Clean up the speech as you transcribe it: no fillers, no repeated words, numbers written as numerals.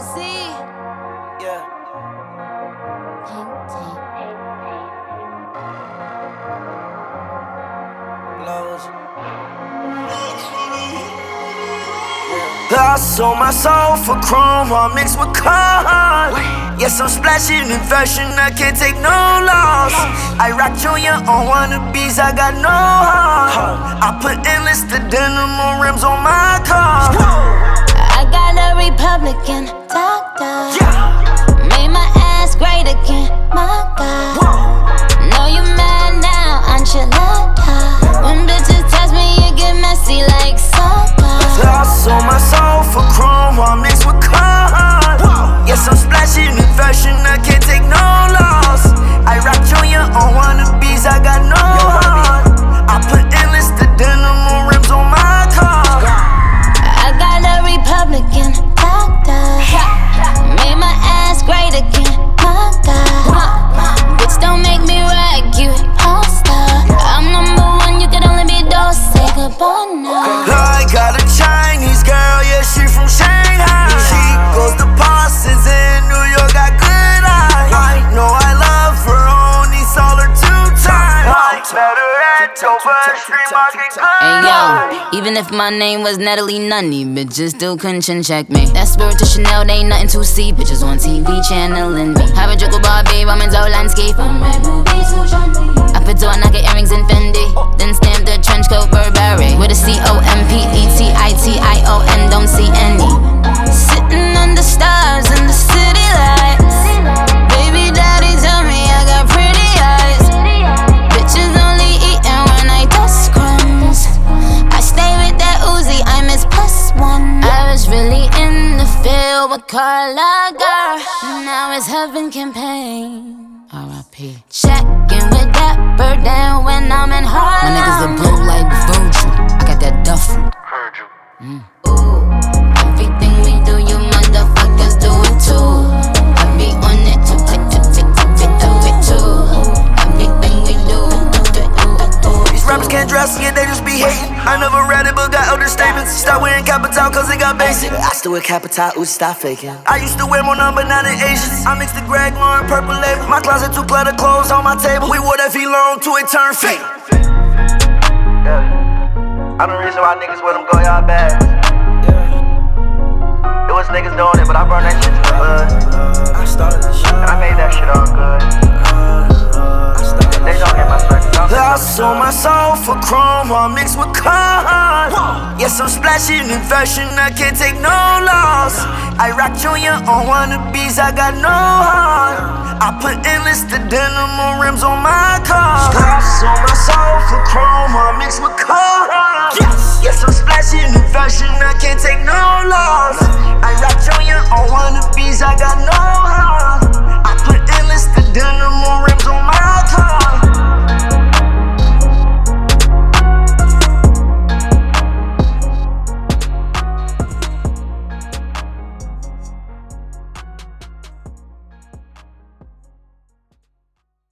Yeah. Blows. I sold my soul for chrome, all mixed with cars. Yes, I'm splashing in fashion, I can't take no loss. I rock Junior on wannabes, I got no heart. I put endless to denim on rims on my car. I got a Republican doctor. Made my ass great again, my God. Know you mad now, enchilada. When bitches touch me, it get messy like soda. I sold my soul for chrome, all mixed with cars. Yes, I'm splashing in fashion, I can't take no loss. I rock Junior on wannabes, I got no heart. I put endless to denim on rims on my car. I got a Republican doctor. Made my ass great again, my God. Bitch, don't make me rag you, all-star. I'm #1, you could only be Dose Gabbana. I got a Chinese girl, yeah, she from Shanghai. She goes to Parsons in New York, got good eyes. I know I love her, only saw her 2 times. I met her at Dover Street Market. Hey yo, even if my name was Natalie Nunny, bitches still couldn't check me. That Spirit to Chanel, they ain't nothing to see. Bitches on TV channeling me. Have a joke about babe, I'm in Zolanski. I put door knocker earrings in Fendi. Then stamp the trench coat Burberry with a COMPETITION, don't see any. Sitting under stars in the city lights. Baby daddy tell me I got pretty eyes. Bitches only eating when I dust crumbs. I stay with that Uzi, I miss +1. I was really in the field with Carla, girl. Now it's Heaven Campaign. R.I.P. Checking with that bird down when I'm in Harlem. My niggas look blue like Virgil. I got that duffel. Ooh, everything we do, you motherfuckers do it too. I be on it too, do it too. Everything we do, These rappers can't dress it, they just be hating. I never read it, but got other statements. Start wearing Capital, cause it got basic. I still wear Capital, ooh, stop faking. I used to wear more number, not in Asians. I mixed the Greg Lauren purple label. My closet too cluttered, clothes on my table. We wore that V-Long till it turned fake. I the reason why niggas with them go y'all bad. It was niggas doing it, but I burned that shit to the hood. I started this shit, and I made that shit all good. They don't get my strength. I sold my soul for chrome, all mixed with cars. Yes, I'm splashing in fashion, I can't take no loss. I rock Junior on wannabes, I got no heart. I put endless to denim on rims on my car. I sold